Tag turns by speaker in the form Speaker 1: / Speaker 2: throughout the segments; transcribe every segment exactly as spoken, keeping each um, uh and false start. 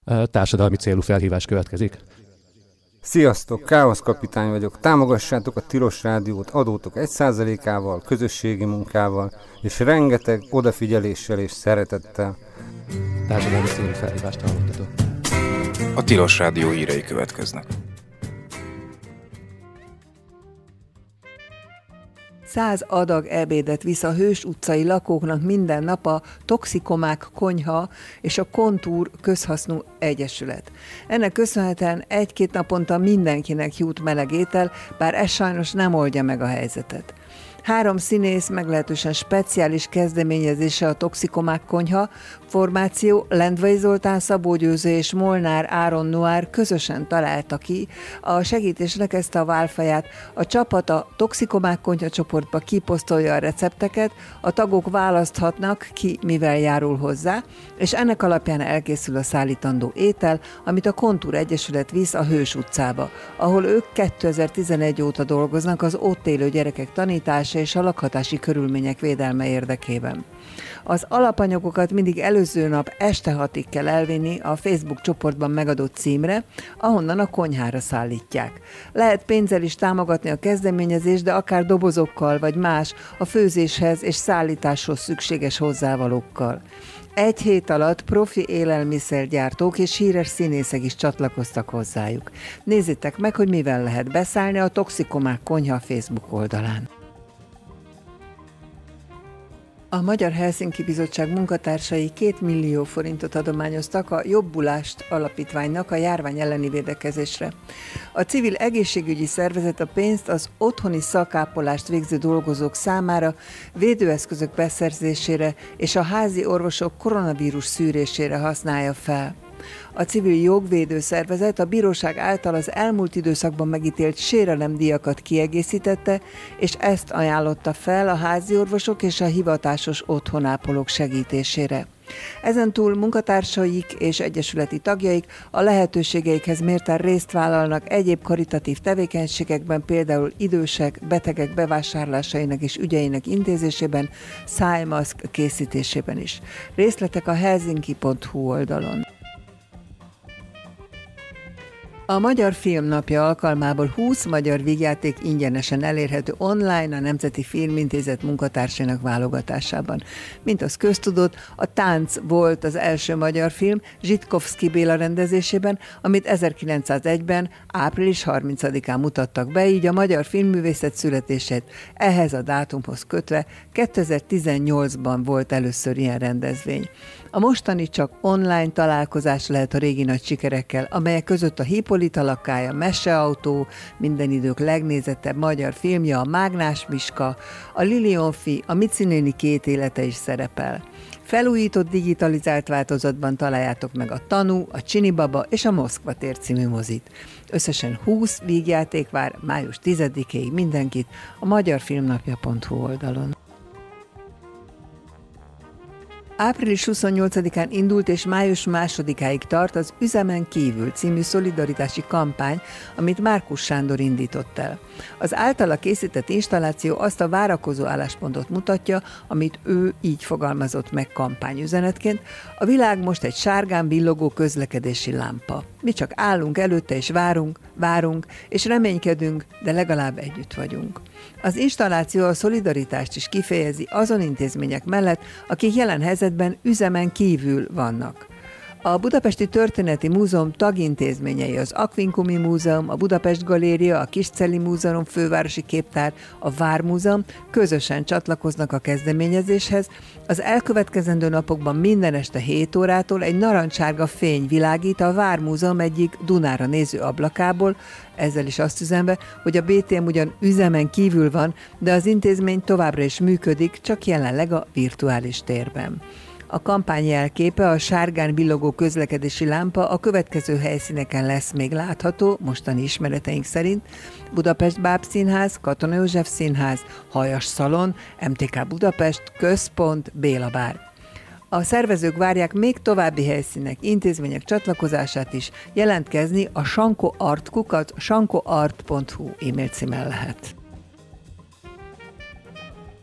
Speaker 1: Társadalmi célú felhívás következik.
Speaker 2: Sziasztok, Káosz kapitány vagyok. Támogassátok a Tilos Rádiót adótok egy százalékával, közösségi munkával, és rengeteg odafigyeléssel és szeretettel.
Speaker 1: Társadalmi célú felhívást hallottatok.
Speaker 3: A Tilos Rádió hírei következnek.
Speaker 4: Száz adag ebédet visz a Hős utcai lakóknak minden nap a Toxikomák Konyha és a Kontúr Közhasznú Egyesület. Ennek köszönhetően egy-két naponta mindenkinek jut meleg étel, bár ez sajnos nem oldja meg a helyzetet. Három színész meglehetősen speciális kezdeményezése a Toxikomák Konyha formáció, Lendvai Zoltán, Szabó Győző és Molnár Áron Noir közösen találta ki a segítésnek ezt a válfaját. A csapat a Toxikomák Konyha csoportba kiposztolja a recepteket, a tagok választhatnak ki, mivel járul hozzá, és ennek alapján elkészül a szállítandó étel, amit a Kontúr Egyesület visz a Hős utcába, ahol ők kétezer-tizenegy óta dolgoznak az ott élő gyerekek tanítása és a lakhatási körülmények védelme érdekében. Az alapanyagokat mindig előző nap este hatig kell elvinni a Facebook csoportban megadott címre, ahonnan a konyhára szállítják. Lehet pénzzel is támogatni a kezdeményezést, de akár dobozokkal vagy más a főzéshez és szállításhoz szükséges hozzávalókkal. Egy hét alatt profi élelmiszergyártók és híres színészek is csatlakoztak hozzájuk. Nézzétek meg, hogy mivel lehet beszállni a Toxikomák Konyha Facebook oldalán. A Magyar Helsinki Bizottság munkatársai két millió forintot adományoztak a Jobbulást alapítványnak a járvány elleni védekezésre. A civil egészségügyi szervezet a pénzt az otthoni szakápolást végző dolgozók számára, védőeszközök beszerzésére és a házi orvosok koronavírus szűrésére használja fel. A civil jogvédő szervezet a bíróság által az elmúlt időszakban megítélt sérelemdíjakat kiegészítette, és ezt ajánlotta fel a háziorvosok és a hivatásos otthonápolók segítésére. Ezentúl munkatársaik és egyesületi tagjaik a lehetőségeikhez mérten részt vállalnak egyéb karitatív tevékenységekben, például idősek, betegek bevásárlásainak és ügyeinek intézésében, szájmaszk készítésében is. Részletek a helsinki pont hu oldalon. A Magyar Filmnapja alkalmából húsz magyar vígjáték ingyenesen elérhető online a Nemzeti Filmintézet munkatársainak válogatásában. Mint az köztudott, a Tánc volt az első magyar film Zsitkovszky Béla rendezésében, amit ezerkilencszázegyben, április harmincadikán mutattak be, így a magyar filmművészet születését ehhez a dátumhoz kötve kétezer-tizennyolcban volt először ilyen rendezvény. A mostani csak online találkozás lehet a régi nagy sikerekkel, amelyek között a Hippolyta lakája, Meseautó, minden idők legnézettebb magyar filmje, a Mágnás Miska, a Lilionfi, a Mici néni két élete is szerepel. Felújított digitalizált változatban találjátok meg a Tanú, a Csinibaba és a Moszkva tér című mozit. Összesen húsz vígjáték vár május tizedikéig mindenkit a magyarfilmnapja pont hu oldalon. április huszonnyolcadikán indult és május másodikáig tart az Üzemen kívül című szolidaritási kampány, amit Márkus Sándor indított el. Az általa készített installáció azt a várakozó álláspontot mutatja, amit ő így fogalmazott meg kampányüzenetként: a világ most egy sárgán villogó közlekedési lámpa. Mi csak állunk előtte és várunk, várunk és reménykedünk, de legalább együtt vagyunk. Az installáció a szolidaritást is kifejezi azon intézmények mellett, akik jelen helyzetben üzemen kívül vannak. A Budapesti Történeti Múzeum tagintézményei az Aquincumi Múzeum, a Budapest Galéria, a Kiscelli Múzeum fővárosi képtár, a Vármúzeum közösen csatlakoznak a kezdeményezéshez. Az elkövetkezendő napokban minden este hét órától egy narancssárga fény világít a Vármúzeum egyik Dunára néző ablakából, ezzel is azt üzenve, hogy a bé té em ugyan üzemen kívül van, de az intézmény továbbra is működik, csak jelenleg a virtuális térben. A kampány jelképe, a sárgán villogó közlekedési lámpa a következő helyszíneken lesz még látható, mostani ismereteink szerint: Budapest Bábszínház, Katona József Színház, Hajas Szalon, em té ká Budapest, Központ, Béla Bár. A szervezők várják még további helyszínek, intézmények csatlakozását is, jelentkezni a sankoart kukac sankoart pont hu e-mail címen lehet.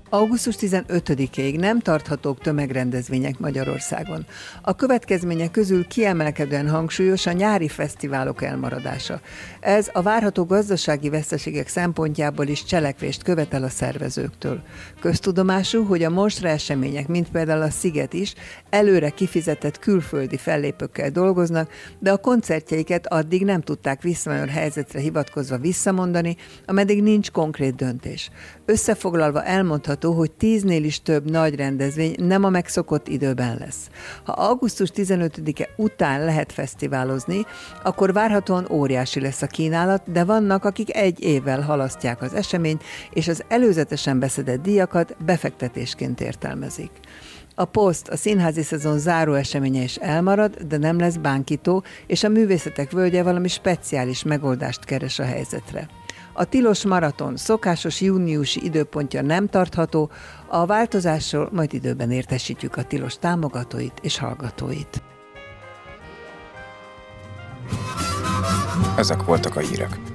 Speaker 4: augusztus tizenötödikéig nem tarthatók tömegrendezvények Magyarországon. A következmények közül kiemelkedően hangsúlyos a nyári fesztiválok elmaradása. Ez a várható gazdasági veszteségek szempontjából is cselekvést követel a szervezőktől. Köztudomású, hogy a monstra események, mint például a Sziget is, előre kifizetett külföldi fellépőkkel dolgoznak, de a koncertjeiket addig nem tudták viszonylag helyzetre hivatkozva visszamondani, ameddig nincs konkrét döntés. Összefoglalva elmondható, hogy tíznél is több nagy rendezvény nem a megszokott időben lesz. Ha augusztus tizenötödike után lehet fesztiválozni, akkor várhatóan óriási lesz a kínálat, de vannak, akik egy évvel halasztják az eseményt, és az előzetesen beszedett díjakat befektetésként értelmezik. A Poszt, a színházi szezon záró eseménye is elmarad, de nem lesz bánkító, és a Művészetek Völgye valami speciális megoldást keres a helyzetre. A tilos maraton szokásos júniusi időpontja nem tartható, a változásról majd időben értesítjük a tilos támogatóit és hallgatóit.
Speaker 3: Ezek voltak a hírek.